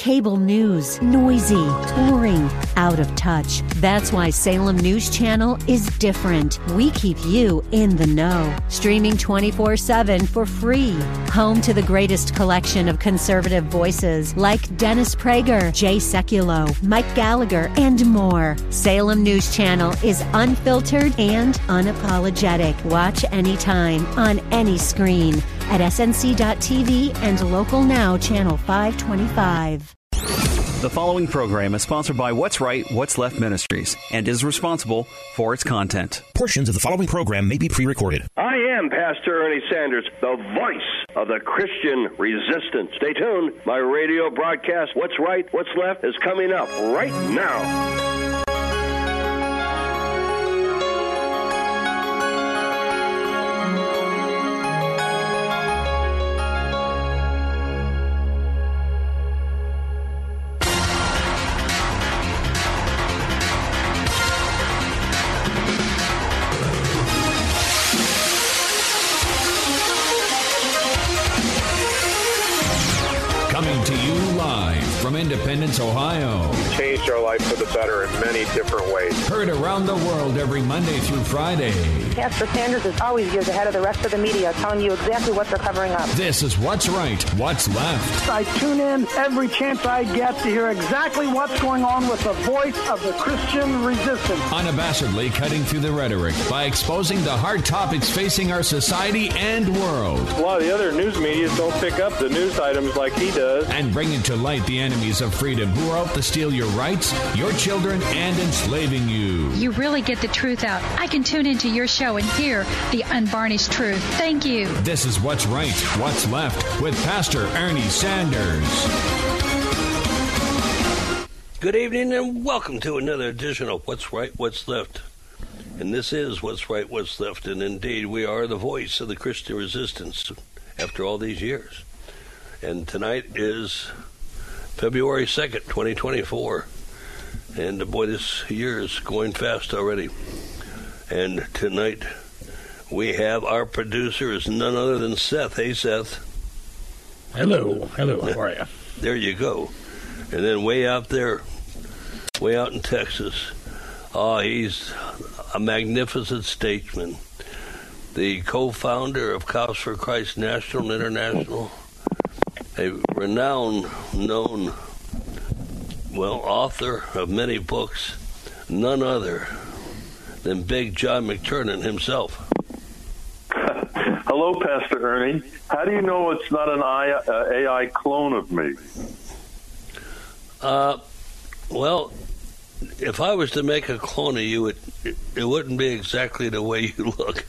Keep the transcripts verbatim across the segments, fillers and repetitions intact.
Cable news, noisy, boring, out of touch. That's why Salem News Channel is different. We keep you in the know. Streaming twenty-four seven for free. Home to the greatest collection of conservative voices like Dennis Prager, Jay Sekulow, Mike Gallagher, and more. Salem News Channel is unfiltered and unapologetic. Watch anytime, on any screen, at S N C dot T V and Local Now Channel five twenty-five. The following program is sponsored by What's Right, What's Left Ministries and is responsible for its content. Portions of the following program may be pre-recorded. I am Pastor Ernie Sanders, the voice of the Christian resistance. Stay tuned. My radio broadcast, What's Right, What's Left, is coming up right now. Independence, Ohio. Changed our life for the better in many different ways. Heard around the world every Monday through Friday. Pastor Sanders is always years ahead of the rest of the media, telling you exactly what they're covering up. This is What's Right, What's Left. I tune in every chance I get to hear exactly what's going on with the voice of the Christian resistance. Unabashedly cutting through the rhetoric by exposing the hard topics facing our society and world. A lot of the other news media don't pick up the news items like he does. And bringing to light the enemies of freedom who are out to steal your rights, your children, and enslaving you. You really get the truth out. I can tune into your show and hear the unvarnished truth. Thank you. This is What's Right, What's Left with Pastor Ernie Sanders. Good evening and welcome to another edition of What's Right, What's Left. And this is What's Right, What's Left. And indeed, we are the voice of the Christian resistance after all these years. And tonight is February second, twenty twenty-four. And boy, this year is going fast already. And tonight we have our producer is none other than Seth. Hey, Seth. Hello. Hello. How are you? There you go. And then way out there, way out in Texas, oh, he's a magnificent statesman. The co-founder of Cops for Christ National and International, a renowned, known, well, author of many books, none other than Big John McTernan himself. Hello, Pastor Ernie. How do you know it's not an A I clone of me? Uh, well, if I was to make a clone of you, it it, it wouldn't be exactly the way you look.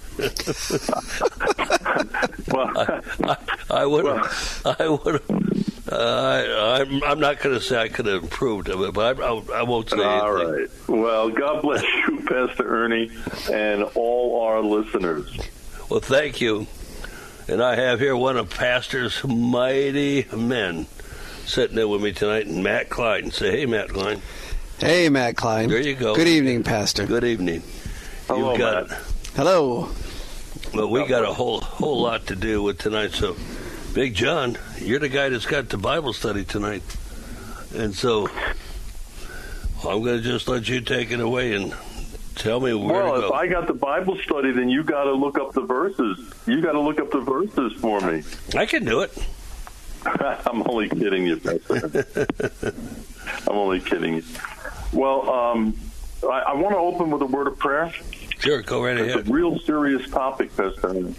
well, I, I, I would, well, I would. Uh, I, I'm, I'm not going to say I could have improved of it, but I, I, I won't say all anything. Right. Well, God bless you, Pastor Ernie, and all our listeners. Well, thank you. And I have here one of Pastor's mighty men sitting there with me tonight, Matt Klein. Say, hey, Matt Klein. Hey, Matt Klein. There you go. Good evening, Pastor. Good evening. Hello, You've got, Matt. Hello. Well, we got a whole whole lot to do with tonight, so Big John, you're the guy that's got the Bible study tonight. And so I'm going to just let you take it away and tell me where well, to go. Well, if I got the Bible study, then you got to look up the verses. You got to look up the verses for me. I can do it. I'm only kidding you, Pastor. I'm only kidding you. Well, um, I, I want to open with a word of prayer. Sure, go right ahead. It's a real serious topic, Pastor.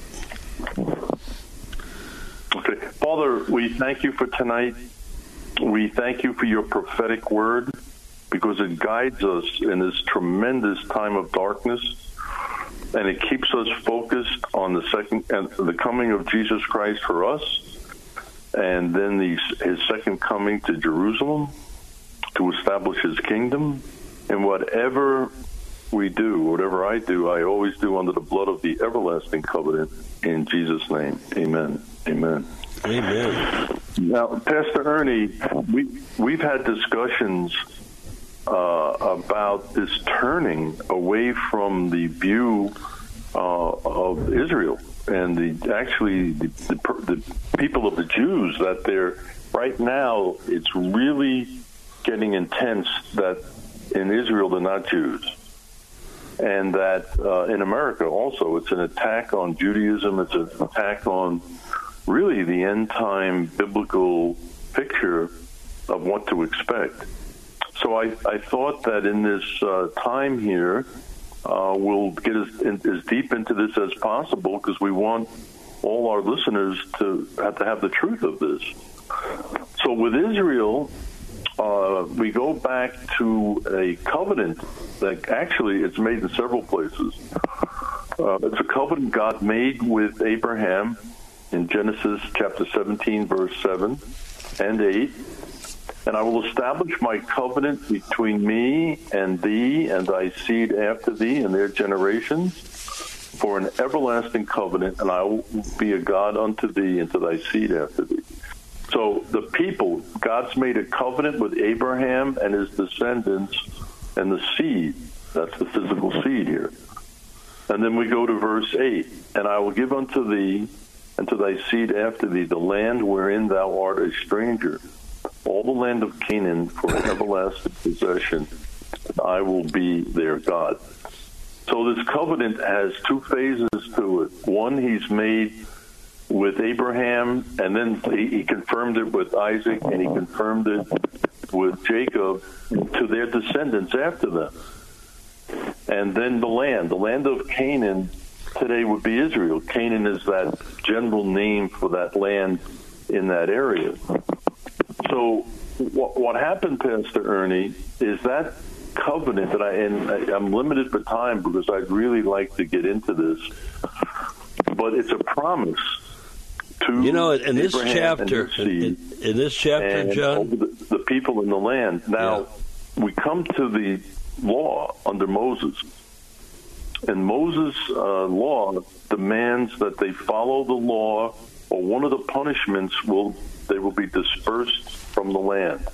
Okay, Father, we thank you for tonight. We thank you for your prophetic word because it guides us in this tremendous time of darkness, and it keeps us focused on the second and the coming of Jesus Christ for us, and then the, his second coming to Jerusalem to establish his kingdom. And whatever we do, whatever I do, I always do under the blood of the everlasting covenant. In Jesus' name, amen. Amen. Amen. Now, Pastor Ernie, we, we've had discussions uh, about this turning away from the view uh, of Israel and the actually the, the, the people of the Jews, that they're right now, it's really getting intense that in Israel they're not Jews. And that uh, in America also, it's an attack on Judaism, it's an attack on really the end-time biblical picture of what to expect. So I, I thought that in this uh, time here, uh, we'll get as, in, as deep into this as possible, because we want all our listeners to have to have the truth of this. So with Israel, uh, we go back to a covenant that actually it's made in several places. Uh, it's a covenant God made with Abraham in Genesis chapter seventeen, verse seven and eight. And I will establish my covenant between me and thee and thy seed after thee and their generations for an everlasting covenant, and I will be a God unto thee and to thy seed after thee. So the people, God's made a covenant with Abraham and his descendants and the seed. That's the physical seed here. And then we go to verse eight. And I will give unto thee and to thy seed after thee the land wherein thou art a stranger, all the land of Canaan for an everlasting possession, and I will be their God. So this covenant has two phases to it. One, he's made with Abraham, and then he, he confirmed it with Isaac, and he confirmed it with Jacob to their descendants after them. And then the land, the land of Canaan today would be Israel. Canaan is that general name for that land in that area. So what, what happened, Pastor Ernie, is that covenant that I, and I, I'm limited for time because I'd really like to get into this, but it's a promise to you know in this Abraham chapter, in, in this chapter, John, the, the people in the land. Now yeah. we come to the law under Moses, and Moses' uh, law demands that they follow the law, or one of the punishments will they will be dispersed from the land.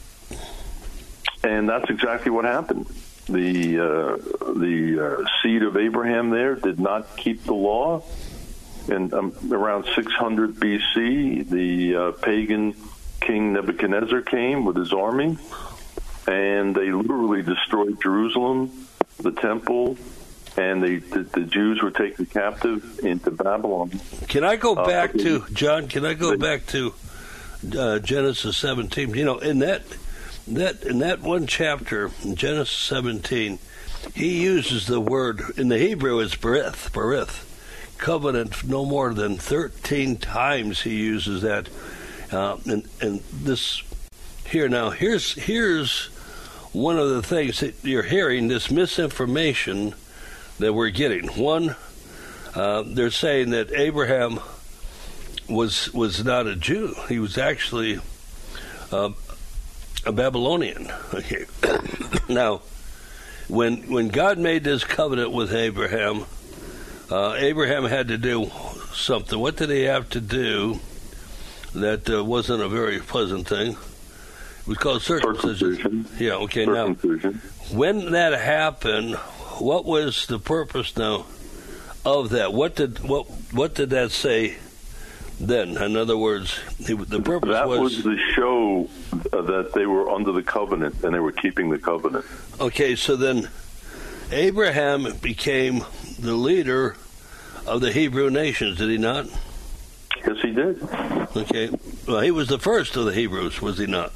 And that's exactly what happened. The uh, the uh, seed of Abraham there did not keep the law. And um, around six hundred B C, the uh, pagan king Nebuchadnezzar came with his army, and they literally destroyed Jerusalem, the temple, and they, the, the Jews were taken captive into Babylon. Can I go back uh, to, they, John, can I go they, back to uh, Genesis seventeen? You know, in that... That in that one chapter, in Genesis seventeen, he uses the word, in the Hebrew it's berith, berith, covenant, no more than thirteen times he uses that. Uh, and, and this, here now, here's, here's one of the things that you're hearing, this misinformation that we're getting. One, uh, they're saying that Abraham was, was not a Jew. He was actually... Uh, a Babylonian. Okay. Now, when when God made this covenant with Abraham, uh, Abraham had to do something. What did he have to do that uh, wasn't a very pleasant thing? It was called circumcision. circumcision. Yeah, okay. Now, when that happened, what was the purpose now of that? What did what what did that say then? In other words, the purpose that was... was the show uh, that they were under the covenant and they were keeping the covenant. Okay, so then Abraham became the leader of the Hebrew nations, did he not? Yes, he did. Okay. Well, he was the first of the Hebrews, was he not?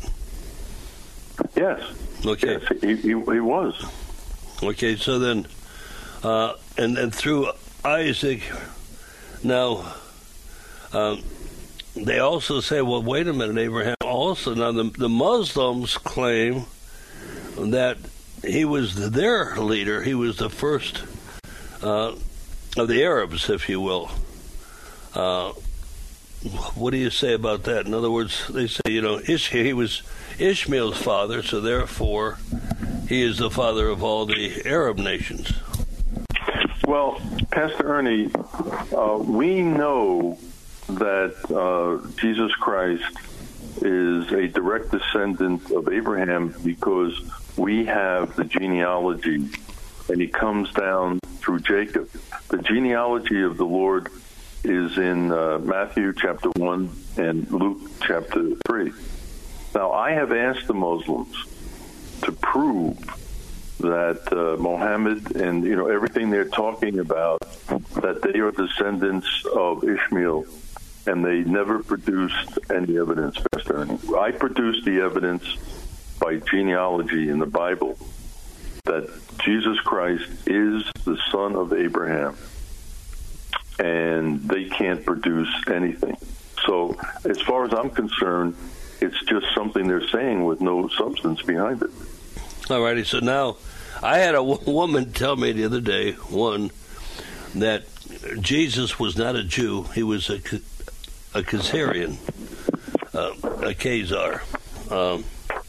Yes. Okay. Yes, he, he, he was. Okay, so then, uh, and, and through Isaac, now... Um, they also say, well, wait a minute, Abraham also, now the, the Muslims claim that he was their leader. He was the first uh, of the Arabs, if you will. Uh, what do you say about that? In other words, they say, you know, Ish- he was Ishmael's father, so therefore he is the father of all the Arab nations. Well, Pastor Ernie, uh, we know that uh, Jesus Christ is a direct descendant of Abraham because we have the genealogy, and he comes down through Jacob. The genealogy of the Lord is in uh, Matthew chapter one and Luke chapter three. Now, I have asked the Muslims to prove that uh, Muhammad and, you know, everything they're talking about, that they are descendants of Ishmael, and they never produced any evidence, Pastor Ernie. I produced the evidence by genealogy in the Bible that Jesus Christ is the son of Abraham, and they can't produce anything. So as far as I'm concerned, it's just something they're saying with no substance behind it. All righty. So now, I had a w- woman tell me the other day, one, that Jesus was not a Jew. He was a, a Khazarian, uh, a Khazar. Um,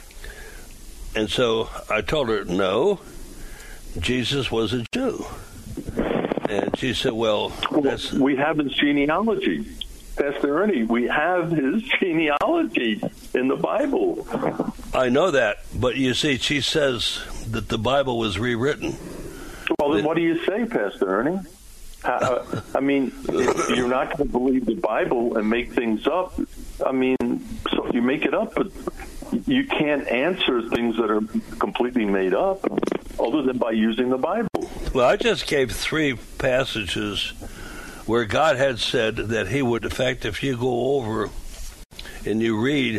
and so I told her, no, Jesus was a Jew. And she said, well, that's... well we have his genealogy. Pastor Ernie, we have his genealogy in the Bible. I know that, but you see, she says that the Bible was rewritten. Well, then what do you say, Pastor Ernie? Uh, I mean, if you're not going to believe the Bible and make things up, I mean, so you make it up, but you can't answer things that are completely made up other than by using the Bible. Well, I just gave three passages where God had said that he would, in fact, if you go over and you read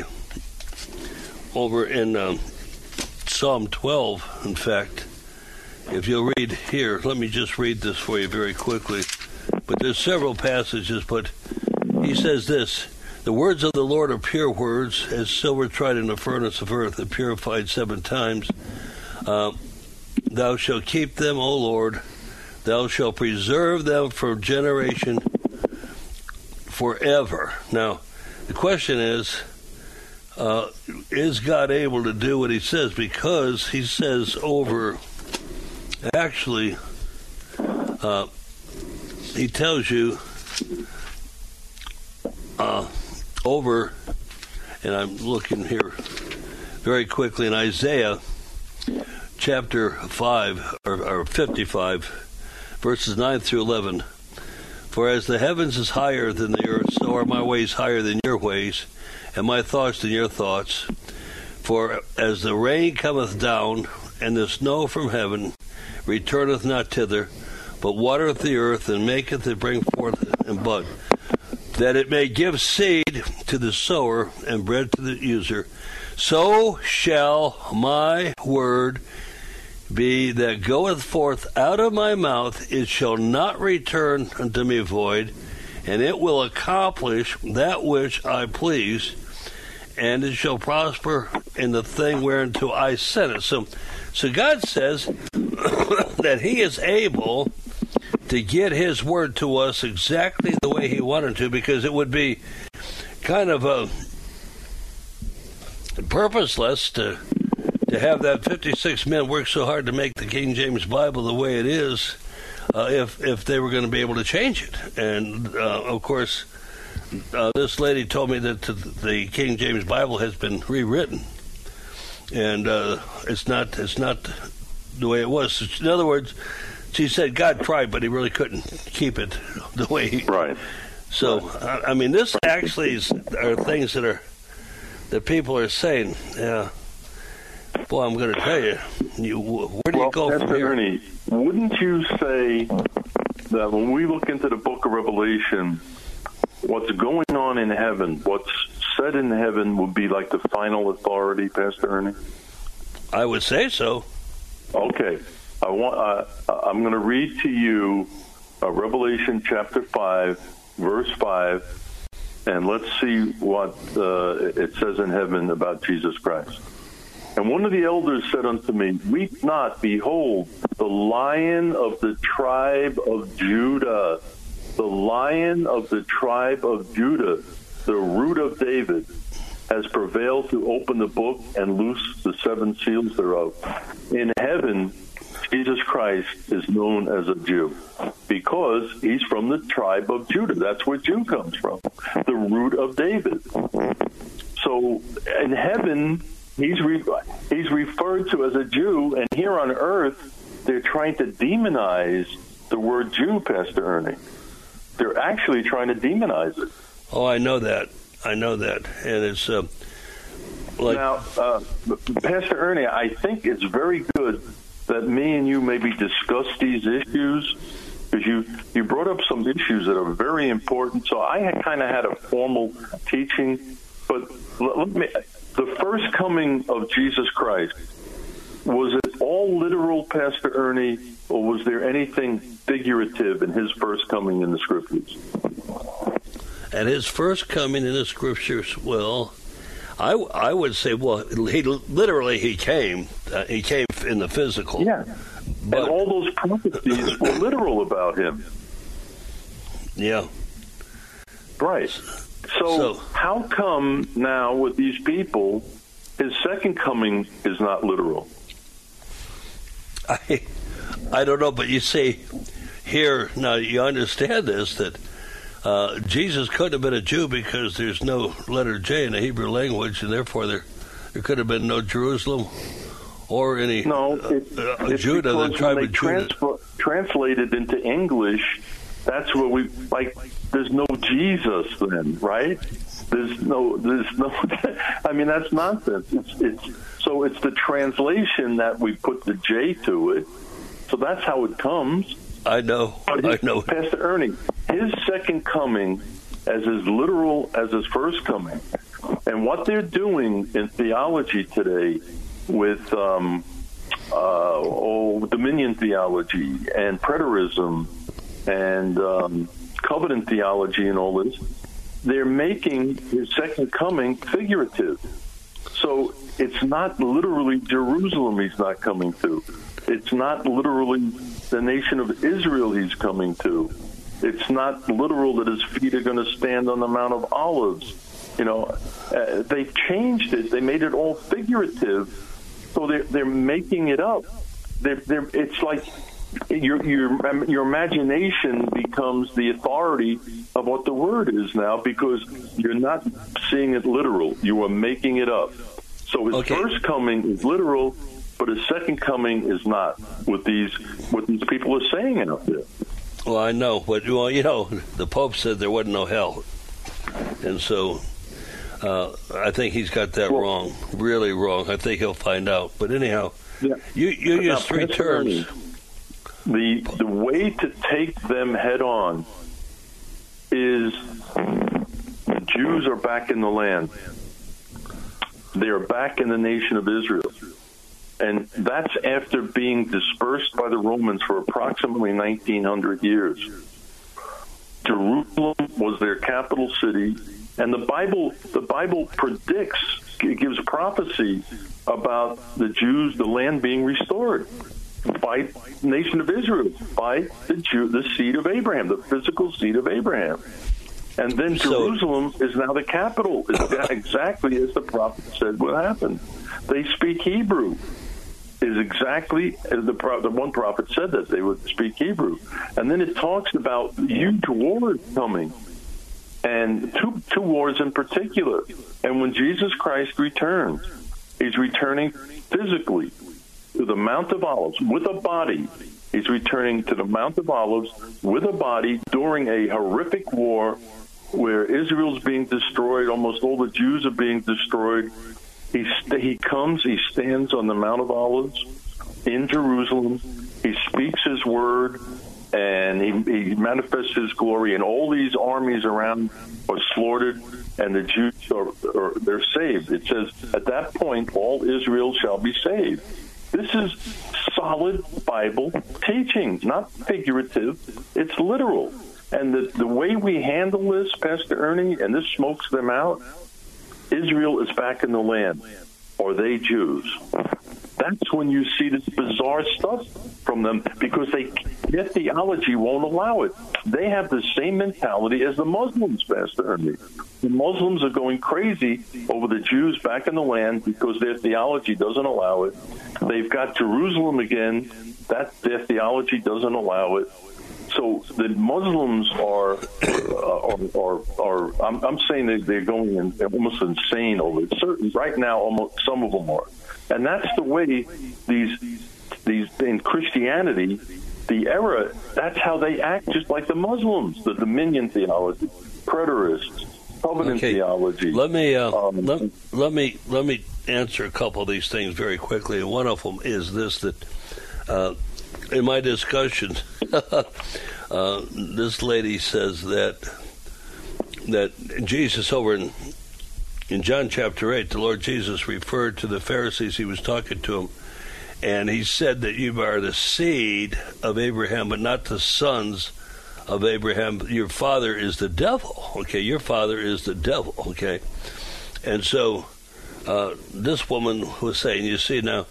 over in um, Psalm twelve, in fact, if you'll read here, let me just read this for you very quickly. But there's several passages, but he says this, the words of the Lord are pure words, as silver tried in the furnace of earth and purified seven times. Uh, thou shalt keep them, O Lord. Thou shalt preserve them from generation forever. Now, the question is, uh, is God able to do what he says? Because he says over, actually, uh, he tells you uh, over, and I'm looking here very quickly in Isaiah chapter five, or, or fifty-five, verses nine through eleven. For as the heavens is higher than the earth, so are my ways higher than your ways, and my thoughts than your thoughts. For as the rain cometh down, and the snow from heaven returneth not thither, but watereth the earth, and maketh it bring forth and bud, that it may give seed to the sower and bread to the user, so shall my word be that goeth forth out of my mouth. It shall not return unto me void, and it will accomplish that which I please, and it shall prosper in the thing whereunto I sent it. So, so God says that he is able to get his word to us exactly the way he wanted to, because it would be kind of a purposeless to to have that fifty-six men work so hard to make the King James Bible the way it is, uh, if if they were going to be able to change it. And uh, of course, uh, this lady told me that the King James Bible has been rewritten, and uh, it's not it's not the way it was. In other words, she said God tried, but he really couldn't keep it the way he. Right. So right. I, I mean, this actually is, are things that are that people are saying. Yeah. Boy, I'm going to tell you, you where do well, you go Pastor from here? Ernie, wouldn't you say that when we look into the book of Revelation, what's going on in heaven, what's said in heaven would be like the final authority, Pastor Ernie? I would say so. Okay. I want. Uh, I'm going to read to you uh, Revelation chapter five, verse five, and let's see what uh, it says in heaven about Jesus Christ. And one of the elders said unto me, Weep not, behold, the Lion of the tribe of Judah, the Lion of the tribe of Judah, the root of David, has prevailed to open the book and loose the seven seals thereof. In heaven, Jesus Christ is known as a Jew because he's from the tribe of Judah. That's where Jew comes from, the root of David. So in heaven, He's re- he's referred to as a Jew, and here on earth, they're trying to demonize the word Jew, Pastor Ernie. they're actually trying to demonize it. Oh, I know that. I know that. And it's uh, like... Now, uh, Pastor Ernie, I think it's very good that me and you maybe discuss these issues, because you, you brought up some issues that are very important. So I kind of had a formal teaching, but let me, the first coming of Jesus Christ, was it all literal, Pastor Ernie, or was there anything figurative in his first coming in the Scriptures? At his first coming in the Scriptures, well, I, I would say, well, he literally he came. Uh, he came in the physical. Yeah. But, and all those prophecies were literal about him. Yeah. Right. So, so how come now with these people, his second coming is not literal? I, I don't know, but you see here, now you understand this, that uh, Jesus couldn't have been a Jew because there's no letter J in the Hebrew language, and therefore there there could have been no Jerusalem or any no, it, uh, it's Judah, the tribe of Judah. Transfer, translated into English, that's where we, like, there's no Jesus then, right? There's no, there's no, I mean, that's nonsense. It's, it's, so it's the translation that we put the J to it. So that's how it comes. I know, his, I know. Pastor Ernie, his second coming as as literal as his first coming. And what they're doing in theology today with um, uh, oh, dominion theology and preterism and um, covenant theology and all this, they're making his second coming figurative. So it's not literally Jerusalem he's not coming to. It's not literally the nation of Israel he's coming to. It's not literal that his feet are going to stand on the Mount of Olives. You know, uh, they've changed it. They made it all figurative. So they're, they're making it up. They're, they're, it's like your, your, your imagination becomes the authority of what the word is now, because you're not seeing it literal. You are making it up. So his okay. first coming is literal, but his second coming is not, what these what these people are saying out there. Well, I know, but well, you know, the Pope said there wasn't no hell, and so uh, I think he's got that well, wrong, really wrong. I think he'll find out. But anyhow, yeah. you you use three terms. The the way to take them head on is the Jews are back in the land. They are back in the nation of Israel. And that's after being dispersed by the Romans for approximately nineteen hundred years. Jerusalem was their capital city, and the Bible the Bible predicts, it gives prophecy about the Jews, the land being restored by the nation of Israel, by the Jew, the seed of Abraham, the physical seed of Abraham. And then Jerusalem so, is now the capital, exactly as the prophet said would happen. They speak Hebrew. Is exactly as the, the one prophet said that they would speak Hebrew. And then it talks about huge wars coming, and two, two wars in particular. And when Jesus Christ returns, he's returning physically to the Mount of Olives with a body. He's returning to the Mount of Olives with a body during a horrific war where Israel's being destroyed, almost all the Jews are being destroyed. He st- he comes, he stands on the Mount of Olives in Jerusalem. He speaks his word, and he, he manifests his glory. And all these armies around are slaughtered, and the Jews are, are they're saved. It says, at that point, all Israel shall be saved. This is solid Bible teaching, not figurative. It's literal. And the, the way we handle this, Pastor Ernie, and this smokes them out, Israel is back in the land. Are they Jews? That's when you see this bizarre stuff from them, because they, their theology won't allow it. They have the same mentality as the Muslims, Pastor Ernie. The Muslims are going crazy over the Jews back in the land because their theology doesn't allow it. They've got Jerusalem again. That their theology doesn't allow it. So the Muslims are, uh, are, are, are I'm, I'm saying that they're going in, almost insane over it. Certain, right now, almost some of them are. And that's the way these, these in Christianity, the era, that's how they act, just like the Muslims, the dominion theology, preterists, covenant okay. theology. Let me uh, um, let, let me let me answer a couple of these things very quickly. One of them is this: that uh, in my discussions, uh, this lady says that that Jesus over in in John chapter eight, the Lord Jesus referred to the Pharisees. He was talking to them, and he said that you are the seed of Abraham, but not the sons of Abraham. Your father is the devil. Okay, your father is the devil. Okay, and so uh, this woman was saying, you see now,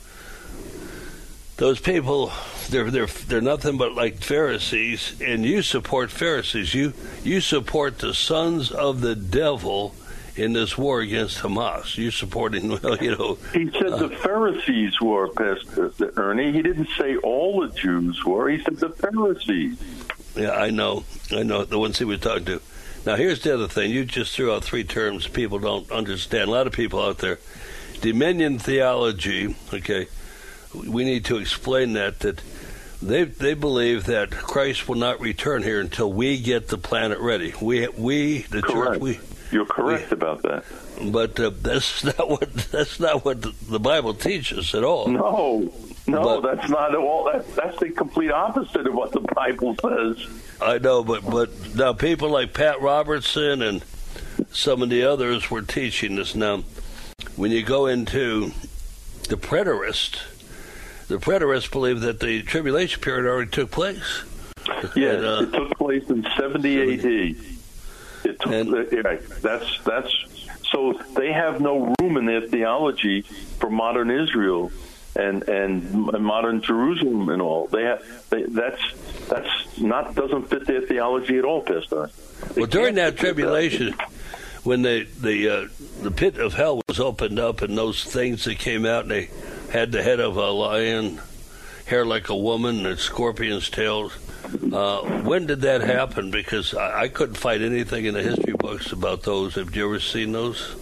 those people, they're they're they're nothing but like Pharisees, and you support Pharisees. You you support the sons of the devil in this war against Hamas. You supporting, well, you know. He said uh, the Pharisees were, Pastor Ernie. He didn't say all the Jews were. He said the Pharisees. Yeah, I know. I know, the ones he was talking to. Now, here's the other thing. You just threw out three terms people don't understand. A lot of people out there. Dominion theology, okay, we need to explain that, that they they believe that Christ will not return here until we get the planet ready. We, we the Correct. church, we... You're correct we, about that. But uh, that's not what that's not what the, the Bible teaches at all. No, no, but, that's not at all. That, that's the complete opposite of what the Bible says. I know, but but now people like Pat Robertson and some of the others were teaching this. Now, when you go into the preterist, the preterists believe that the tribulation period already took place. Yeah, and, uh, it took place in seventy A D. It took, and, right, that's that's so they have no room in their theology for modern Israel and and modern Jerusalem and all. They have they, that's that's not doesn't fit their theology at all, Pastor. They well, during that that. tribulation, when the the uh, the pit of hell was opened up, and those things that came out, and they had the head of a lion, hair like a woman, and scorpion's tails. Uh, when did that happen? Because I, I couldn't find anything in the history books about those. Have you ever seen those?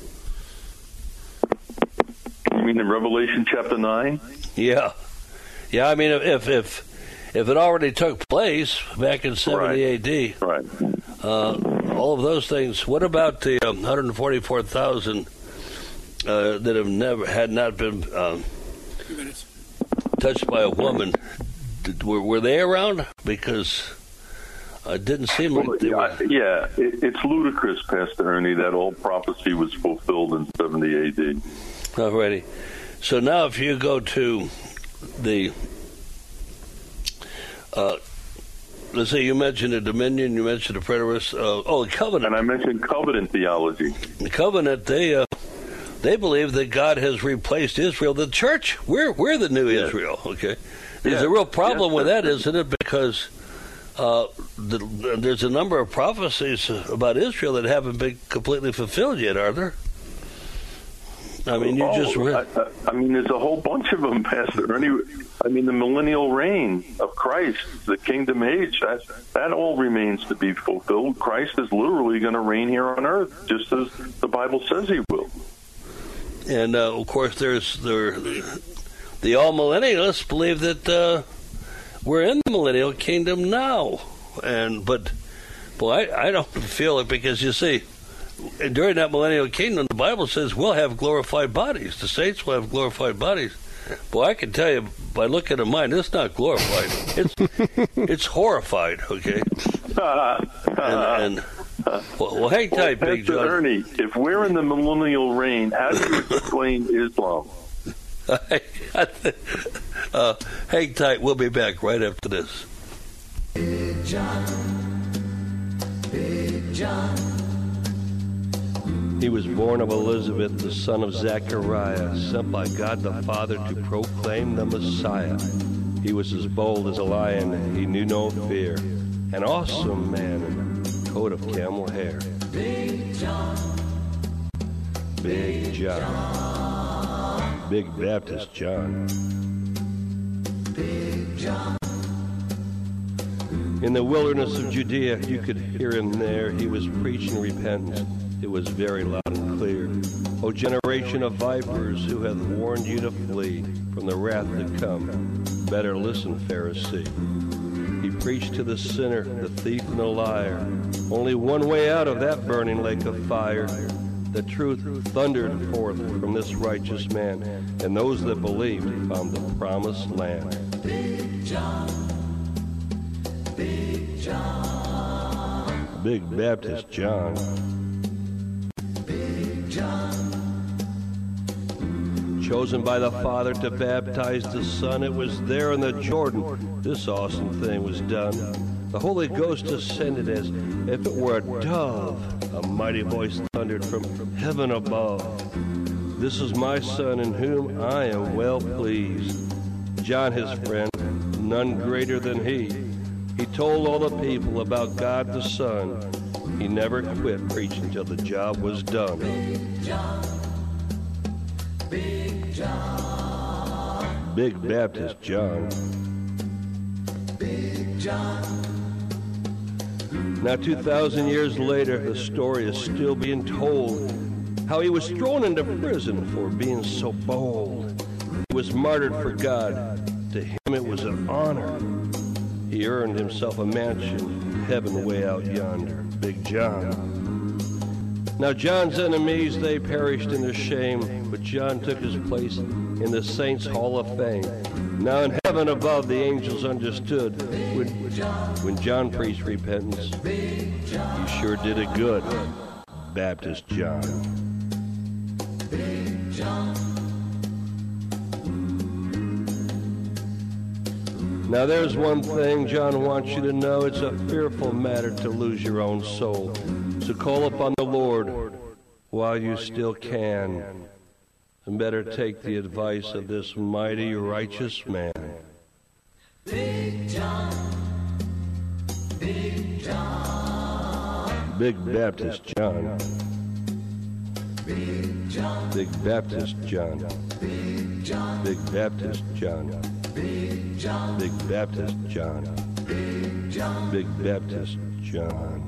You mean in Revelation chapter nine? Yeah, yeah. I mean, if if if it already took place back in seventy right. A D, right? Uh, all of those things. What about the um, one hundred forty-four thousand uh, that have never had not been um, touched by a woman? Did, were, were they around? Because it didn't seem like they were. Yeah, it, it's ludicrous, Pastor Ernie, that all prophecy was fulfilled in seventy A D. Alrighty. So now if you go to the, uh, let's say you mentioned the dominion, you mentioned the preterists, uh, oh, the covenant. And I mentioned covenant theology. The covenant, they uh, they believe that God has replaced Israel. The church, we're, we're the new yes. Israel, okay? There's yeah. a real problem yeah. with that, isn't it? Because uh, the, there's a number of prophecies about Israel that haven't been completely fulfilled yet, are there? I mean, you oh, just read. I, I mean, there's a whole bunch of them, Pastor Ernie. I mean, the millennial reign of Christ, the kingdom age, that, that all remains to be fulfilled. Christ is literally going to reign here on earth, just as the Bible says he will. And, uh, of course, there's there. The all-millennialists believe that uh, we're in the millennial kingdom now. and But, boy, I, I don't feel it because, you see, during that millennial kingdom, the Bible says we'll have glorified bodies. The saints will have glorified bodies. Boy, I can tell you by looking at mine, it's not glorified. It's it's horrified, okay? and, and well, well, hang tight, well, Big John. Ernie, if we're in the millennial reign, how do you explain Islam? uh, hang tight. We'll be back right after this. Big John, Big John. He was born of Elizabeth, the son of Zechariah, sent by God the Father to proclaim the Messiah. He was as bold as a lion, he knew no fear, an awesome man in a coat of camel hair. Big John, Big John, Big Baptist John. Big John. In the wilderness of Judea, you could hear him there. He was preaching repentance. It was very loud and clear. O generation of vipers, who hath warned you to flee from the wrath to come? Better listen, Pharisee. He preached to the sinner, the thief, and the liar. Only one way out of that burning lake of fire. The truth thundered forth from this righteous man, and those that believed found the promised land. Big John, Big John, Big Baptist John, Big John, chosen by the Father to baptize the Son. It was there in the Jordan this awesome thing was done. The Holy Ghost descended as if it were a dove. A mighty voice thundered from heaven above. This is my Son in whom I am well pleased. John, his friend, none greater than he. He told all the people about God the Son. He never quit preaching till the job was done. Big John, Big John, Big Baptist John, Big John. Now, two thousand years later, the story is still being told. How he was thrown into prison for being so bold. He was martyred for God. To him it was an honor. He earned himself a mansion, heaven way out yonder. Big John. Now, John's enemies, they perished in their shame, but John took his place in the Saints' Hall of Fame. Now in heaven above, the angels understood when, when John preached repentance. He sure did it good, Baptist John. Big John. Now there's one thing John wants you to know. It's a fearful matter to lose your own soul. So call upon the Lord while you still can. And better take the advice of this mighty righteous man. Big John, Big John, Big Baptist John, Big John, Big Baptist John, Big John, Big Baptist John, Big John, Big Baptist John, Big John, Big Baptist John.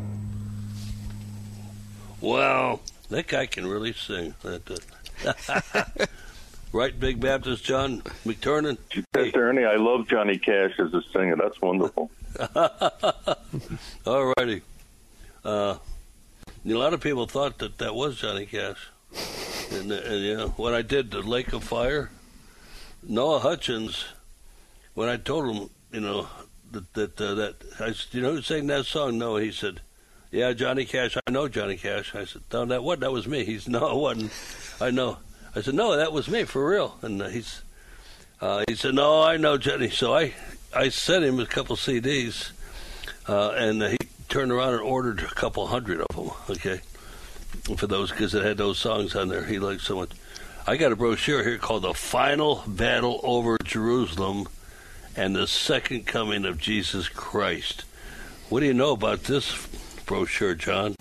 Wow, that guy can really sing. That. Uh, Right, Big Baptist John McTurnan? Pastor Ernie, I love Johnny Cash as a singer. That's wonderful. All righty. Uh, a lot of people thought that that was Johnny Cash. And, uh, and you know, when I did the Lake of Fire, Noah Hutchins, when I told him, you know, that, that, uh, that I said, you know who sang that song? No, he said, yeah, Johnny Cash. I know Johnny Cash. I said, no, that wasn't. That was me. He's no, it wasn't. I know. I said, no, that was me for real. And uh, he's, uh, he said, no, I know Johnny. So I, I sent him a couple C Ds, uh, and uh, he turned around and ordered a couple hundred of them. Okay, for those because it had those songs on there he liked so much. I got a brochure here called "The Final Battle Over Jerusalem and the Second Coming of Jesus Christ." What do you know about this brochure, John?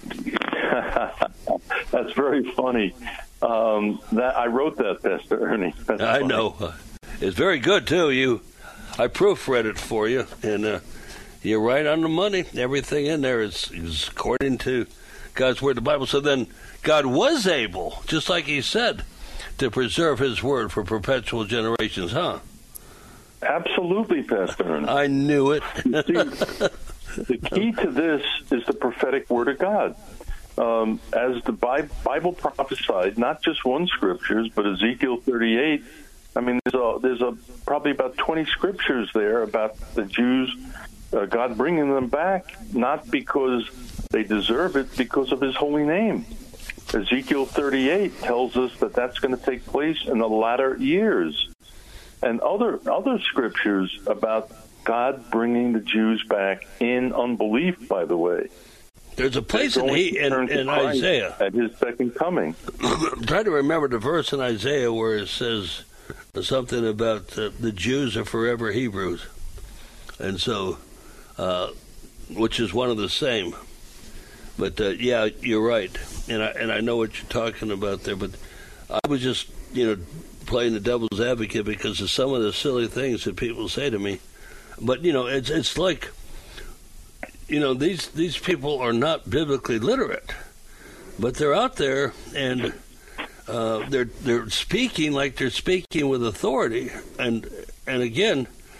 That's very funny. Um, that I wrote that, Pastor Ernie. That's I funny. know. Uh, it's very good, too. You, I proofread it for you, and uh, you're right on the money. Everything in there is, is according to God's Word, the Bible. So then God was able, just like he said, to preserve his Word for perpetual generations, huh? Absolutely, Pastor Ernie. I knew it. You see, the key to this is the prophetic Word of God. Um, as the Bible prophesied, not just one scriptures, but Ezekiel thirty-eight. I mean, there's a, there's a probably about twenty scriptures there about the Jews, uh, God bringing them back, not because they deserve it, because of his holy name. Ezekiel thirty-eight tells us that that's going to take place in the latter years. And other other scriptures about God bringing the Jews back in unbelief, by the way. There's a place in, he, in, in Isaiah. At his second coming. I'm trying to remember the verse in Isaiah where it says something about uh, the Jews are forever Hebrews. And so, uh, which is one of the same. But, uh, yeah, you're right. And I, and I know what you're talking about there. But I was just, you know, playing the devil's advocate because of some of the silly things that people say to me. But, you know, it's it's like... You know, these these people are not biblically literate, but they're out there and uh, they're they're speaking like they're speaking with authority. And and again,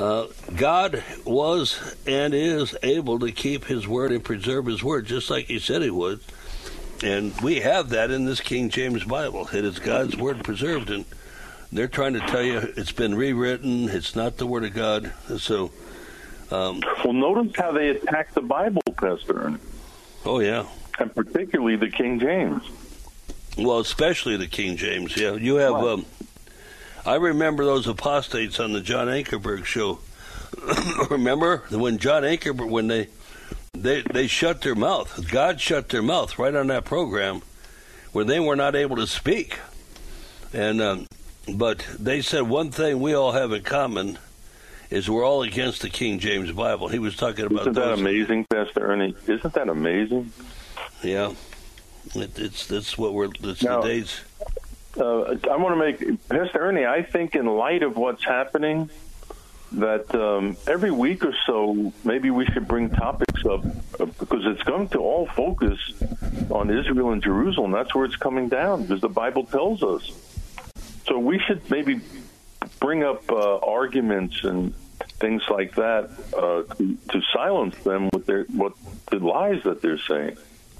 Uh, God was and is able to keep his word and preserve his word, just like he said he would. And we have that in this King James Bible. It is God's word preserved, and they're trying to tell you it's been rewritten, it's not the word of God. So, um, well, notice how they attack the Bible, Pastor Ernie. Oh, yeah. And particularly the King James. Well, especially the King James, yeah. You have, um, I remember those apostates on the John Ankerberg show. Remember when John Ankerberg, when they, they they shut their mouth, God shut their mouth right on that program where they were not able to speak. And, um, but they said one thing we all have in common is we're all against the King James Bible. He was talking about. Isn't that amazing, Pastor Ernie? Isn't that amazing? Yeah, it, it's that's what we're. It's now, the days. Uh, I want to make Pastor Ernie. I think in light of what's happening, that um, every week or so, maybe we should bring topics up uh, because it's going to all focus on Israel and Jerusalem. That's where it's coming down because the Bible tells us. So we should maybe bring up uh, arguments and things like that uh, to, to silence them with their what the lies that they're saying.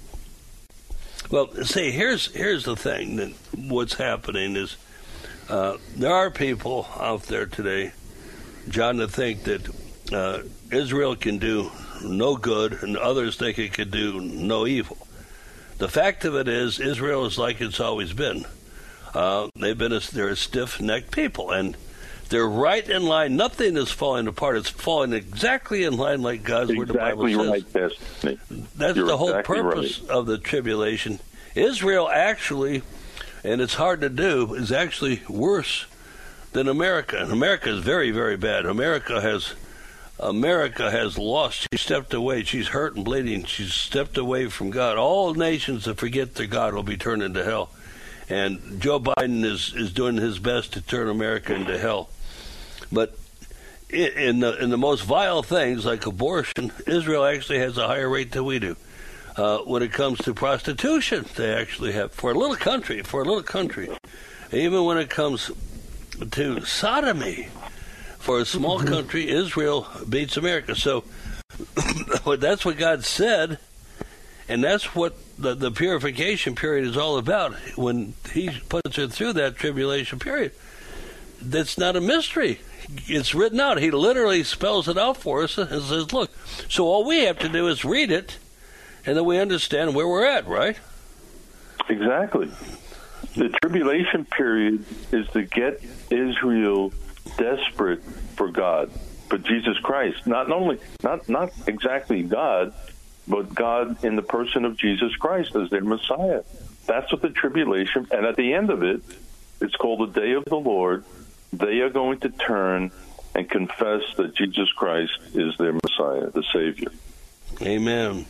Well, see, here's here's the thing that what's happening is uh, there are people out there today, John, that think that uh, Israel can do no good and others think it could do no evil. The fact of it is, Israel is like it's always been. Uh, they've been a, they're a stiff-necked people, and they're right in line. Nothing is falling apart. It's falling exactly in line like God's word. The Bible says. Right, yes. That's You're the whole exactly purpose right. of the tribulation. Israel actually, and it's hard to do, is actually worse than America. And America is very, very bad. America has America has lost. She stepped away. She's hurt and bleeding. She's stepped away from God. All nations that forget their God will be turned into hell. And Joe Biden is, is doing his best to turn America into hell. But in the in the most vile things, like abortion, Israel actually has a higher rate than we do. Uh, when it comes to prostitution, they actually have, for a little country, for a little country. Even when it comes to sodomy, for a small country, Israel beats America. So that's what God said, and that's what the, the purification period is all about. When he puts her through that tribulation period, that's not a mystery. It's written out. He literally spells it out for us and says, look, so all we have to do is read it, and then we understand where we're at, right? Exactly. The tribulation period is to get Israel desperate for God, for Jesus Christ. Not only, not not exactly God, but God in the person of Jesus Christ as their Messiah. That's what the tribulation, and at the end of it, it's called the day of the Lord. They are going to turn and confess that Jesus Christ is their Messiah, the Savior. Amen.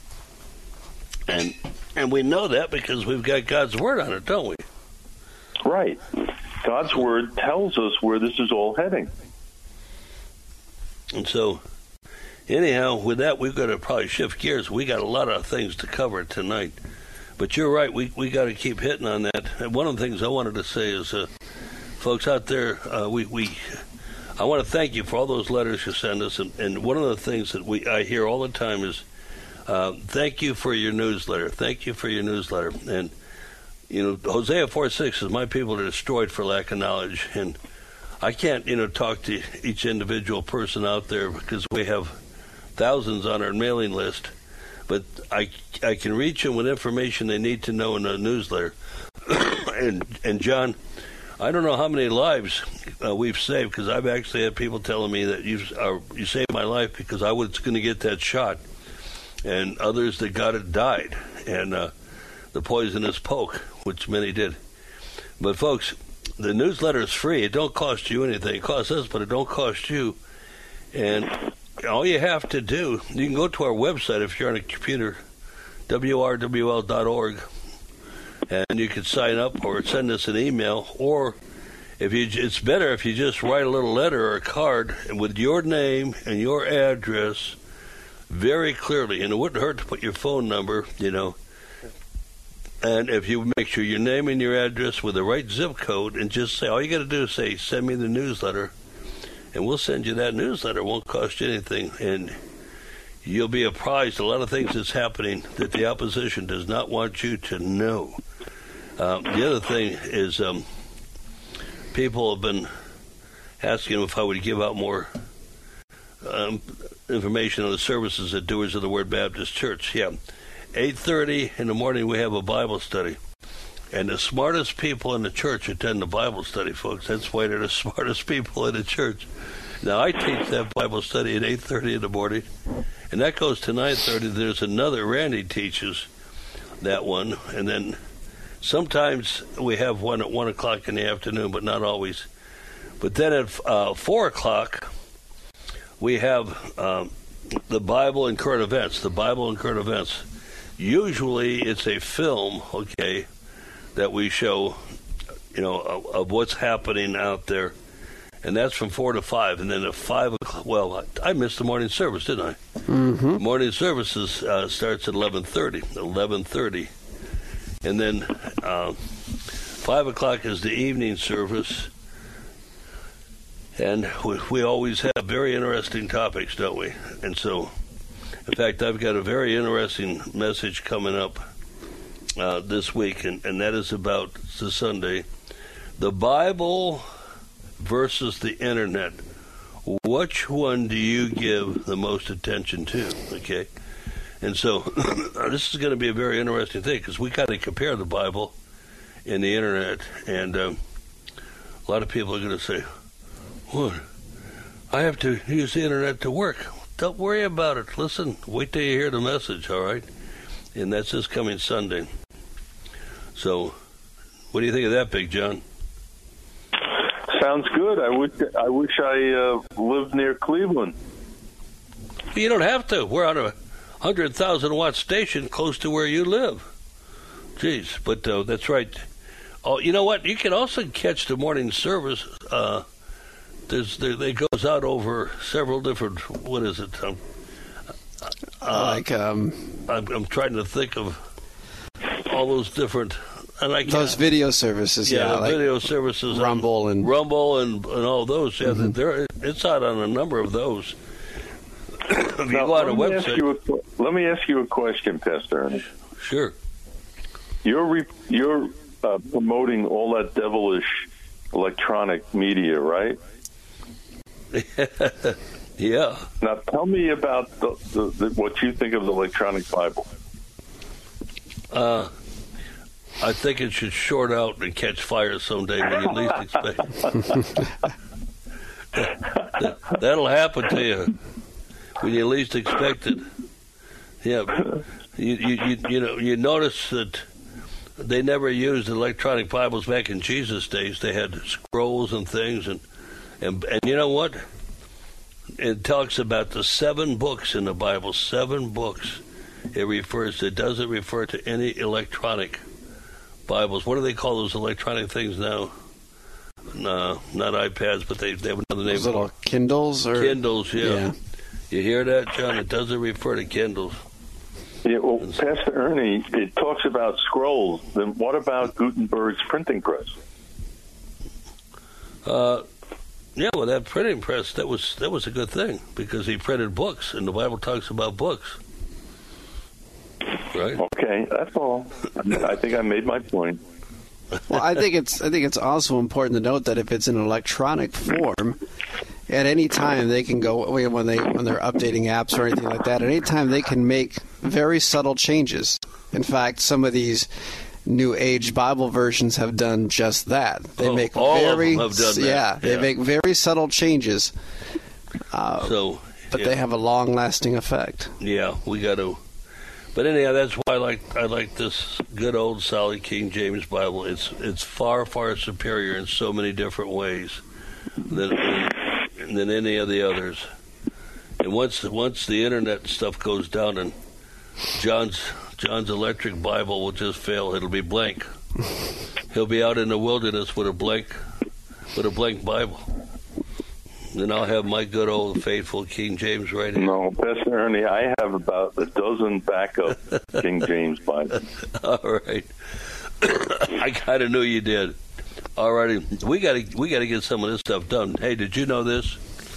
And and we know that because we've got God's word on it, don't we? Right. God's word tells us where this is all heading. And so, anyhow, with that, we've got to probably shift gears. We got a lot of things to cover tonight. But you're right, we we got to keep hitting on that. And one of the things I wanted to say is, uh, folks out there, uh, we, we I want to thank you for all those letters you send us. And, and one of the things that we I hear all the time is, uh, thank you for your newsletter. Thank you for your newsletter. And, you know, Hosea four six says, my people are destroyed for lack of knowledge. And I can't, you know, talk to each individual person out there because we have thousands on our mailing list. But I, I can reach them with information they need to know in a newsletter. and, and, John, I don't know how many lives uh, we've saved, because I've actually had people telling me that you uh, you saved my life because I was going to get that shot. And others that got it died. And uh, the poisonous poke, which many did. But, folks, the newsletter is free. It don't cost you anything. It costs us, but it don't cost you. And all you have to do, you can go to our website if you're on a computer, W R W L dot org, and you can sign up or send us an email. Or if you, it's better if you just write a little letter or a card with your name and your address very clearly. And it wouldn't hurt to put your phone number, you know. And if you make sure your name and your address with the right zip code, and just say, all you got to do is say, send me the newsletter, and we'll send you that newsletter. It won't cost you anything, and you'll be apprised a lot of things that's happening that the opposition does not want you to know. Uh, the other thing is um, people have been asking if I would give out more um, information on the services at Doers of the Word Baptist Church. Yeah, eight thirty in the morning we have a Bible study. And the smartest people in the church attend the Bible study, folks. That's why they're the smartest people in the church. Now, I teach that Bible study at eight thirty in the morning, and that goes to nine thirty. There's another, Randy teaches that one, and then sometimes we have one at one o'clock in the afternoon, but not always. But then at uh, four o'clock, we have um, the Bible and current events, the Bible and current events. Usually it's a film, okay, that we show, you know, of, of what's happening out there. And that's from four to five. And then at five o'clock, well, I, I missed the morning service, didn't I? Mm-hmm. Morning services uh, starts at eleven thirty. eleven thirty. And then uh, five o'clock is the evening service. And we, we always have very interesting topics, don't we? And so, in fact, I've got a very interesting message coming up uh, this week, and, and that is about the Sunday. The Bible versus the Internet. Which one do you give the most attention to? Okay? And so, this is going to be a very interesting thing, because we kind of compare the Bible and the Internet, and um, a lot of people are going to say, what? I have to use the Internet to work. Don't worry about it. Listen, wait till you hear the message, all right? And that's this coming Sunday. So, what do you think of that, Big John? Sounds good. I wish I wish I uh, lived near Cleveland. You don't have to. We're on a one hundred thousand watt station close to where you live. Jeez, but uh, that's right. Oh, you know what? You can also catch the morning service. Uh, there's there, it goes out over several different. What is it? Um, uh, like um, I'm, I'm trying to think of all those different. And I those video services, yeah, yeah, like video services, Rumble and, and Rumble and, and all those. Yeah, mm-hmm. they're, it's out on a number of those. If you now, go on a let, me website, ask you a, let me ask you a question, Pastor Ernie. Sure. You're re, you're uh, promoting all that devilish electronic media, right? Yeah. Now, tell me about the, the, the, what you think of the electronic Bible. Uh. I think it should short out and catch fire someday when you least expect it. that, that'll happen to you when you least expect it. Yeah, you, you you you know you notice that they never used electronic Bibles back in Jesus' days. They had scrolls and things, and and and you know what? It talks about the seven books in the Bible. Seven books. It refers to. It doesn't refer to any electronic Bibles. What do they call those electronic things now? No, not iPads, but they, they have another name. Those little Kindles? Or Kindles, yeah. yeah. You hear that, John? It doesn't refer to Kindles. Yeah, well, Pastor Ernie, it talks about scrolls. Then what about Gutenberg's printing press? Uh, yeah, well, that printing press, that was that was a good thing, because he printed books, and the Bible talks about books. Right. Okay, that's all. I think I made my point. Well, I think it's I think it's also important to note that if it's in electronic form, at any time they can go when they when they're updating apps or anything like that. At any time they can make very subtle changes. In fact, some of these New Age Bible versions have done just that. They oh, make all very of them have done that. yeah, they yeah. make very subtle changes. Uh, so, but yeah. they have a long-lasting effect. Yeah, we got to. But anyhow, that's why I like I like this good old solid King James Bible. It's it's far far superior in so many different ways than than any of the others. And once once the internet stuff goes down, and John's John's electric Bible will just fail. It'll be blank. He'll be out in the wilderness with a blank with a blank Bible. Then I'll have my good old faithful King James right here. No, Pastor Ernie, I have about a dozen backup King James Bibles. All right. I kind of knew you did. All righty. We got to we got to get some of this stuff done. Hey, did you know this?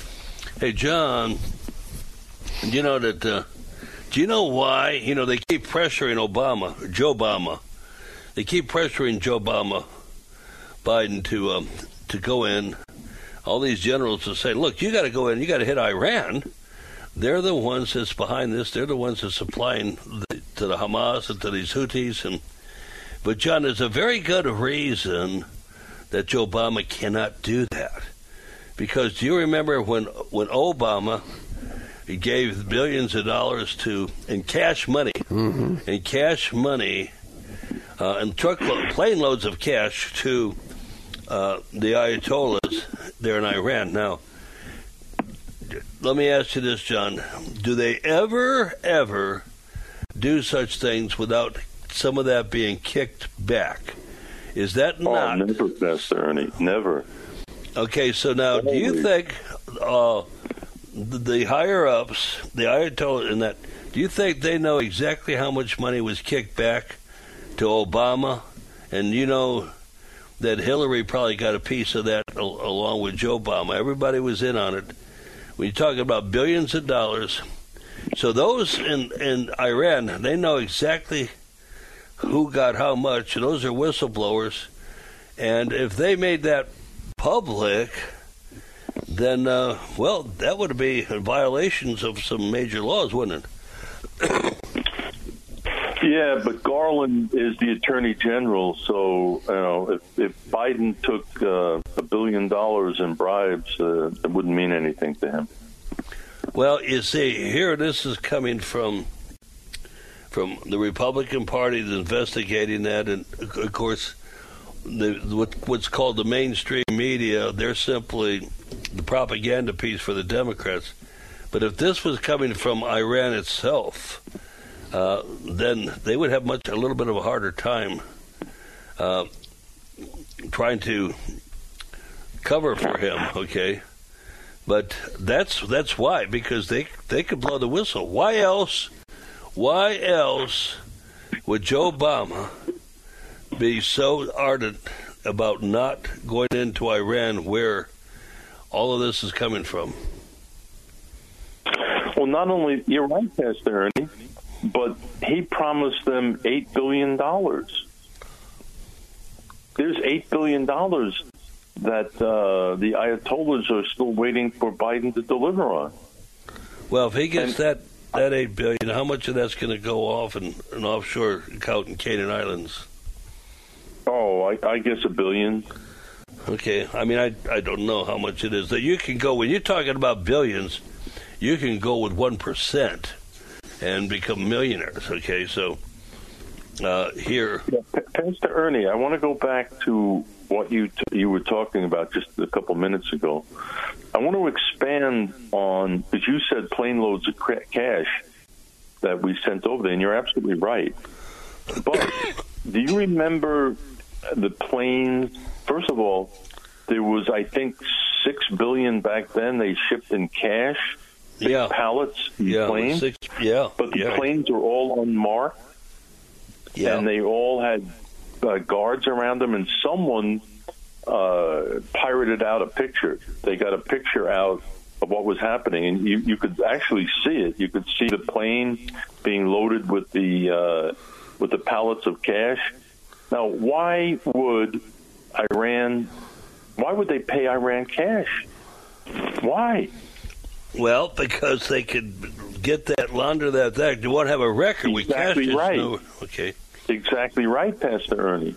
Hey, John, you know that, uh, do you know why? You know, they keep pressuring Obama, Joe Obama. They keep pressuring Joe Obama, Biden to um, to go in. All these generals to say, look, you got to go in, you got to hit Iran. They're the ones that's behind this. They're the ones that's supplying the, to the Hamas and to these Houthis. And But, John, there's a very good reason that Joe Obama cannot do that. Because do you remember when when Obama he gave billions of dollars to, in cash money, mm-hmm. in cash money, uh, and truckload, plane loads of cash to uh, the Ayatollahs there in Iran. Now, let me ask you this, John. Do they ever, ever do such things without some of that being kicked back? Is that not... Oh, never, Pastor Ernie, never. Okay, so now, do you think uh, the, the higher-ups, the Ayatollah, and that, do you think they know exactly how much money was kicked back to Obama? And you know that Hillary probably got a piece of that al- along with Joe Obama. Everybody was in on it. When you're talking about billions of dollars. So those in, in Iran, they know exactly who got how much. Those are whistleblowers. And if they made that public, then, uh, well, that would be violations of some major laws, wouldn't it? Yeah, but Garland is the Attorney General, so you know if, if Biden took uh, a billion dollars in bribes, uh, it wouldn't mean anything to him. Well, you see, here this is coming from from the Republican Party that's investigating that, and of course, the, what, what's called the mainstream media, they're simply the propaganda piece for the Democrats. But if this was coming from Iran itself, Uh, then they would have much a little bit of a harder time uh, trying to cover for him. Okay, but that's that's why, because they they could blow the whistle. Why else? Why else would Joe Obama be so ardent about not going into Iran, where all of this is coming from? Well, not only you're right, Pastor Ernie, but he promised them eight billion dollars. There's eight billion dollars that uh, the Ayatollahs are still waiting for Biden to deliver on. Well, if he gets and, that, that eight billion dollars, how much of that's going to go off in an offshore account in Cayman Islands? Oh, I, I guess a billion. Okay. I mean, I, I don't know how much it is. That you can go, when you're talking about billions, you can go with one percent. And become millionaires. Okay, so uh, here, yeah, Pastor Ernie, I want to go back to what you t- you were talking about just a couple minutes ago. I want to expand on, because you said plane loads of cra- cash that we sent over there, and you're absolutely right. But do you remember the planes? First of all, there was, I think, six billion back then. They shipped in cash. Big yeah. pallets, yeah, planes, six, yeah, but the yeah. planes were all unmarked, yeah. and they all had uh, guards around them, and someone uh, pirated out a picture. They got a picture out of what was happening, and you, you could actually see it. You could see the plane being loaded with the uh, with the pallets of cash. Now, why would Iran? Why would they pay Iran cash? Why? Well, because they could get that, launder that, that. They won't have a record. Exactly we cash right. No, okay. Exactly right, Pastor Ernie.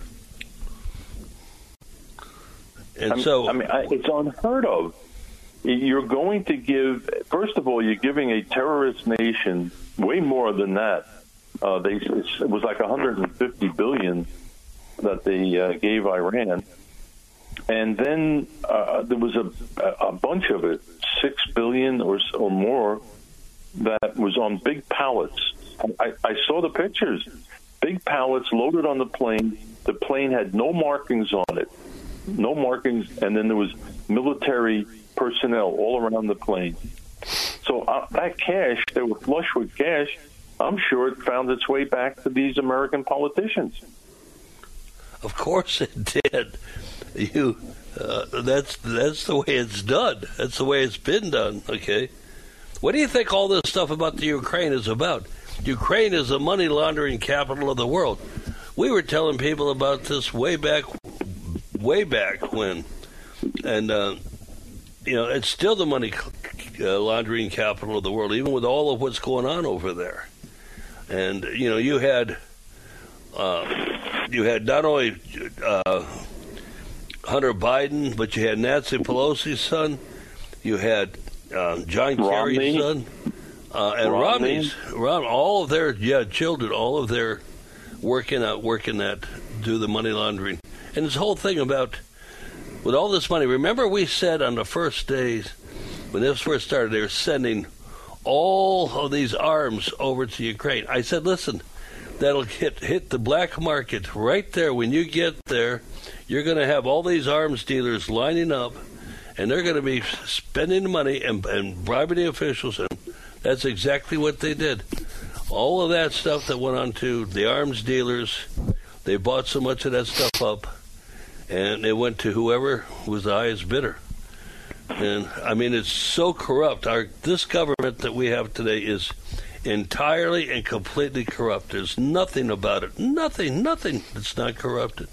And I'm, so, I mean, I, it's unheard of. You're going to give, first of all, you're giving a terrorist nation way more than that. Uh, they it was like one hundred fifty billion that they uh, gave Iran. And then uh, there was a, a bunch of it, six billion or or more, that was on big pallets. I, I saw the pictures. Big pallets loaded on the plane. The plane had no markings on it, no markings, and then there was military personnel all around the plane. So uh, that cash, they were flush with cash. I'm sure it found its way back to these American politicians. Of course it did. You, Uh, that's that's the way it's done. That's the way it's been done. Okay, what do you think all this stuff about the Ukraine is about? Ukraine is the money laundering capital of the world. We were telling people about this way back, way back when, and uh, you know it's still the money uh, laundering capital of the world, even with all of what's going on over there. And you know you had uh, you had not only uh, Hunter Biden, but you had Nancy Pelosi's son, you had uh, John Romney. Kerry's son, uh, and Romney. Romney's, Rom, all of their yeah children, all of their working out, working that do the money laundering, and this whole thing about with all this money. Remember, we said on the first days when this first started, they were sending all of these arms over to Ukraine. I said, listen, that'll hit hit the black market right there. When you get there, you're going to have all these arms dealers lining up, and they're going to be spending the money and, and bribing the officials, and that's exactly what they did. All of that stuff that went on to the arms dealers, they bought so much of that stuff up, and it went to whoever was the highest bidder. And, I mean, it's so corrupt. Our This government that we have today is entirely and completely corrupt. There's nothing about it. Nothing, nothing that's not corrupted.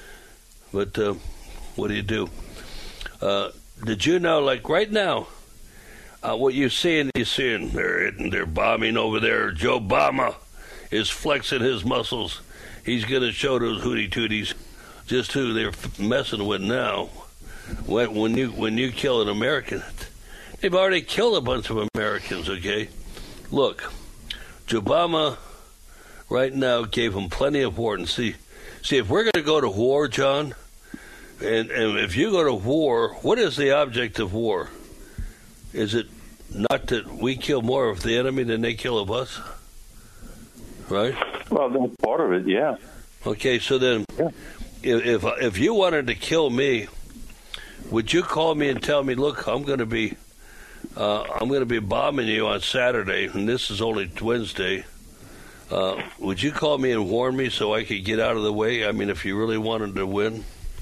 But uh, what do you do? Uh, did you know, like right now, uh, what you're seeing, you're seeing they're, they're bombing over there. Joe Obama is flexing his muscles. He's going to show those hootie tooties just who they're messing with now. When, when you when you kill an American, they've already killed a bunch of Americans, okay? Look, Joe Obama right now gave him plenty of warning. See, see, if we're going to go to war, John, and, and if you go to war, what is the object of war? Is it not that we kill more of the enemy than they kill of us? Right? Well, that's part of it, yeah. Okay, so then yeah. if, if if you wanted to kill me, would you call me and tell me, look, I'm going to be uh, I'm going to be bombing you on Saturday, and this is only Wednesday. Uh, would you call me and warn me so I could get out of the way? I mean, if you really wanted to win.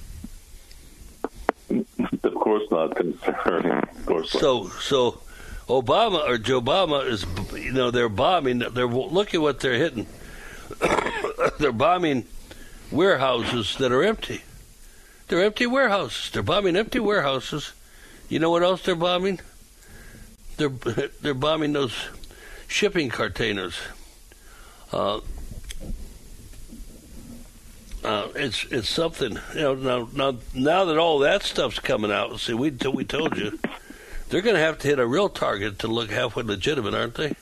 Of course not. Of course not. So, so Obama or Joe Obama is, you know, they're bombing. They're look at what they're hitting. They're bombing warehouses that are empty. They're empty warehouses. They're bombing empty warehouses. You know what else they're bombing? They're they're bombing those shipping containers. Uh, uh, it's it's something, you know. Now now now that all that stuff's coming out, see, we we told you they're going to have to hit a real target to look halfway legitimate, aren't they?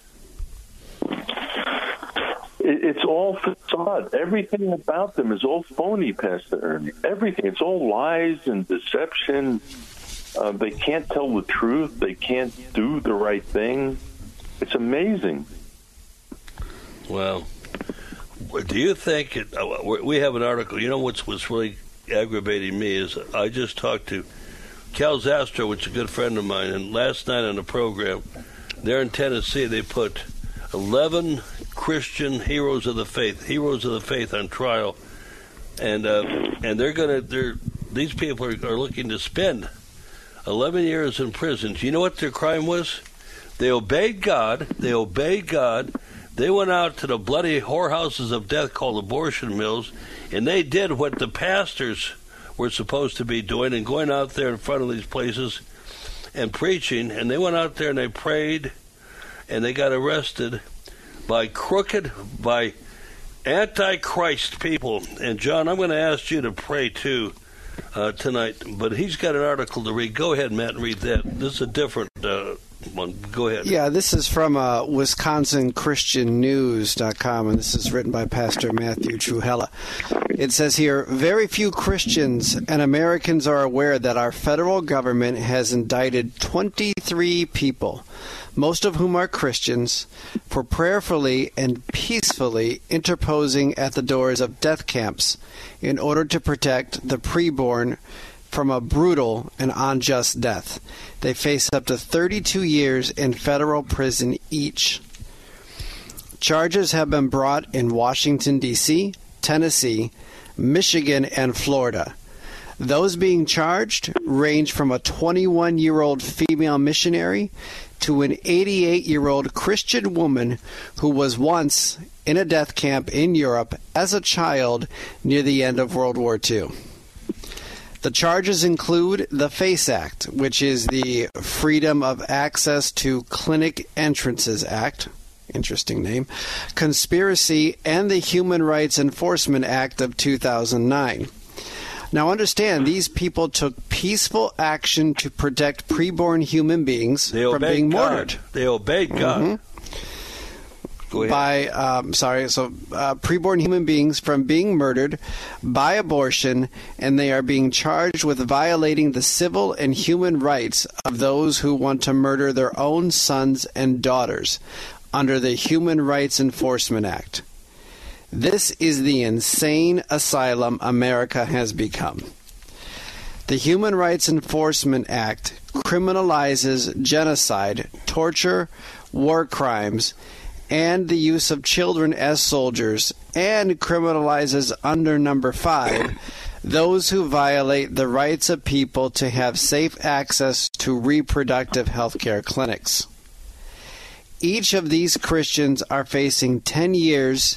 It's all facade. Everything about them is all phony, Pastor Ernie. Everything. It's all lies and deception. Uh, they can't tell the truth. They can't do the right thing. It's amazing. Well, do you think it, uh, we have an article? You know what's what's really aggravating me is I just talked to Cal Zastro, which is a good friend of mine, and last night on the program, there in Tennessee, they put eleven Christian heroes of the faith, heroes of the faith on trial, and uh, and they're gonna they're these people are, are looking to spend eleven years in prison. Do you know what their crime was? They obeyed God. They obeyed God. They went out to the bloody whorehouses of death called abortion mills, and they did what the pastors were supposed to be doing and going out there in front of these places and preaching. And they went out there and they prayed, and they got arrested by crooked, by antichrist people. And John, I'm going to ask you to pray too uh, tonight. But he's got an article to read. Go ahead, Matt, and read that. This is a different uh, one. Go ahead. Yeah, this is from uh, Wisconsin Christian News dot com, and this is written by Pastor Matthew Trewhella. It says here, very few Christians and Americans are aware that our federal government has indicted twenty-three people, most of whom are Christians, for prayerfully and peacefully interposing at the doors of death camps in order to protect the preborn from a brutal and unjust death. They face up to thirty-two years in federal prison each. Charges have been brought in Washington, D C, Tennessee, Michigan, and Florida. Those being charged range from a twenty-one-year-old female missionary to an eighty-eight-year-old Christian woman who was once in a death camp in Europe as a child near the end of World War Two. The charges include the FACE Act, which is the Freedom of Access to Clinic Entrances Act, interesting name, conspiracy, and the Human Rights Enforcement Act of two thousand nine. Now understand, these people took peaceful action to protect preborn human beings They from being God. murdered. They obeyed God. Mm-hmm. By, um, sorry, so uh, preborn human beings from being murdered by abortion, and they are being charged with violating the civil and human rights of those who want to murder their own sons and daughters under the Human Rights Enforcement Act. This is the insane asylum America has become. The Human Rights Enforcement Act criminalizes genocide, torture, war crimes, and the use of children as soldiers, and criminalizes under number five those who violate the rights of people to have safe access to reproductive health care clinics. Each of these Christians are facing ten years.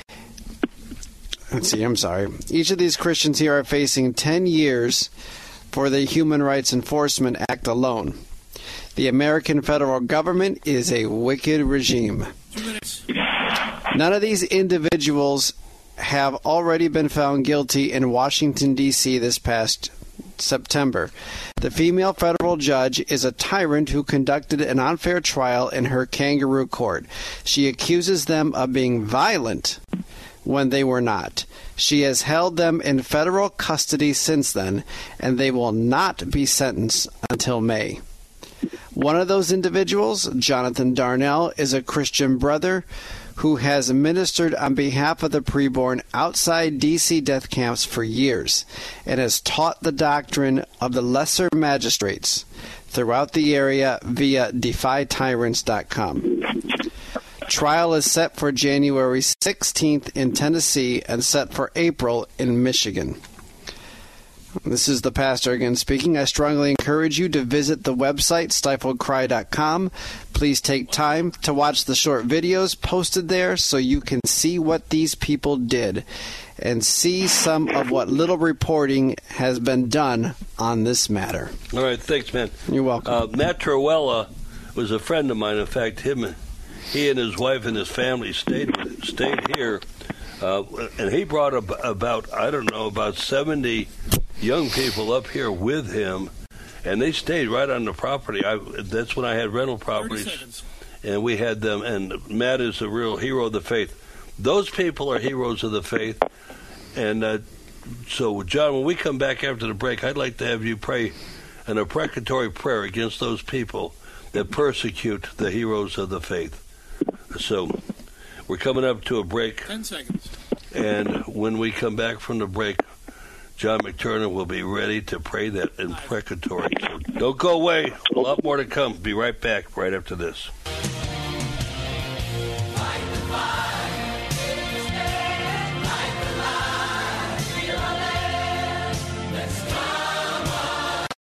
Let's see, I'm sorry. Each of these Christians here are facing ten years for the Human Rights Enforcement Act alone. The American federal government is a wicked regime. None of these individuals have already been found guilty in Washington, D C this past September. The female federal judge is a tyrant who conducted an unfair trial in her kangaroo court. She accuses them of being violent when they were not. She has held them in federal custody since then, and they will not be sentenced until May. One of those individuals, Jonathan Darnell, is a Christian brother who has ministered on behalf of the preborn outside D C death camps for years and has taught the doctrine of the lesser magistrates throughout the area via defy tyrants dot com. Trial is set for January sixteenth in Tennessee and set for April in Michigan. This is the pastor again speaking. I strongly encourage you to visit the website, stifled cry dot com. Please take time to watch the short videos posted there so you can see what these people did and see some of what little reporting has been done on this matter. All right, thanks, man. You're welcome. Uh, Matt Trewella was a friend of mine. In fact, him, he and his wife and his family stayed with, stayed here, uh, and he brought ab- about, I don't know, about seventy young people up here with him, and they stayed right on the property. I, that's when I had rental properties, and we had them, and Matt is a real hero of the faith. Those people are heroes of the faith, and uh, so, John, when we come back after the break, I'd like to have you pray an imprecatory prayer against those people that persecute the heroes of the faith. So, we're coming up to a break. Ten seconds. And when we come back from the break, John McTurnan will be ready to pray that imprecatory. So don't go away. A lot more to come. Be right back right after this.